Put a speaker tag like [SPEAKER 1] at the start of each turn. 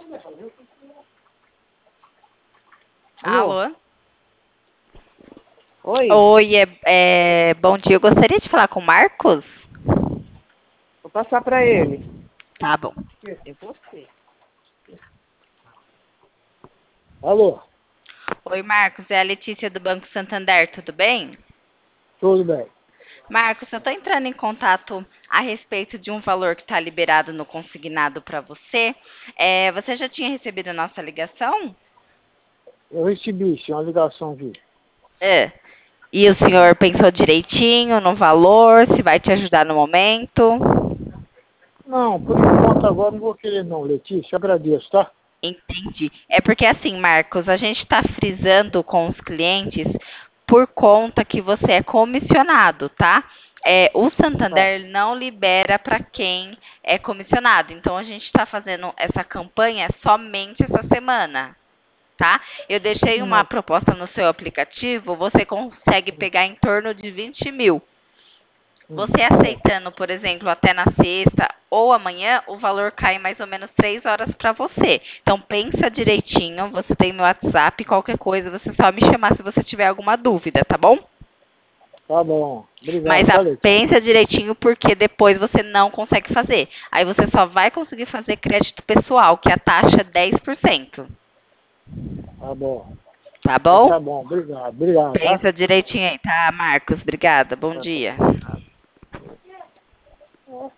[SPEAKER 1] Alô?
[SPEAKER 2] Alô?
[SPEAKER 1] Oi,
[SPEAKER 2] Oi, bom dia. Eu gostaria de falar com o Marcos?
[SPEAKER 1] vou passar para ele.
[SPEAKER 2] Tá bom.
[SPEAKER 1] É você. Alô,
[SPEAKER 2] Oi, Marcos. É a Letícia do Banco Santander, tudo bem?
[SPEAKER 1] tudo bem?
[SPEAKER 2] Marcos, eu estou entrando em contato a respeito de um valor que está liberado no consignado para você. Você já tinha recebido a nossa ligação?
[SPEAKER 1] Eu recebi sim, uma ligação aqui.
[SPEAKER 2] É. E o senhor pensou direitinho no valor, se vai te ajudar no momento?
[SPEAKER 1] Não, por enquanto agora não vou querer não, Letícia, agradeço, tá?
[SPEAKER 2] Entendi. É porque assim, Marcos, a gente está frisando com os clientes por conta que você é comissionado, tá? O
[SPEAKER 1] Tá.
[SPEAKER 2] Santander não libera para quem é comissionado. Então a gente está fazendo essa campanha somente essa semana, tá? Eu deixei uma
[SPEAKER 1] Não,
[SPEAKER 2] proposta no seu aplicativo, você consegue pegar em torno de 20 mil. Você
[SPEAKER 1] certo.
[SPEAKER 2] aceitando, por exemplo, até na sexta ou amanhã, o valor cai mais ou menos 3 horas para você. Então pensa direitinho, você tem meu WhatsApp, qualquer coisa, você só me chamar se você tiver alguma dúvida, tá bom?
[SPEAKER 1] Tá bom.
[SPEAKER 2] Mas
[SPEAKER 1] Obrigado, tá, Letícia?
[SPEAKER 2] pensa direitinho porque depois você não consegue fazer. Aí você só vai conseguir fazer crédito pessoal, que a taxa é 10%.
[SPEAKER 1] Tá bom.
[SPEAKER 2] Tá
[SPEAKER 1] Então
[SPEAKER 2] bom?
[SPEAKER 1] tá bom, obrigado, tá?
[SPEAKER 2] Pensa direitinho aí, tá, Marcos? Obrigada. Bom
[SPEAKER 1] Tá,
[SPEAKER 2] dia.
[SPEAKER 1] tá.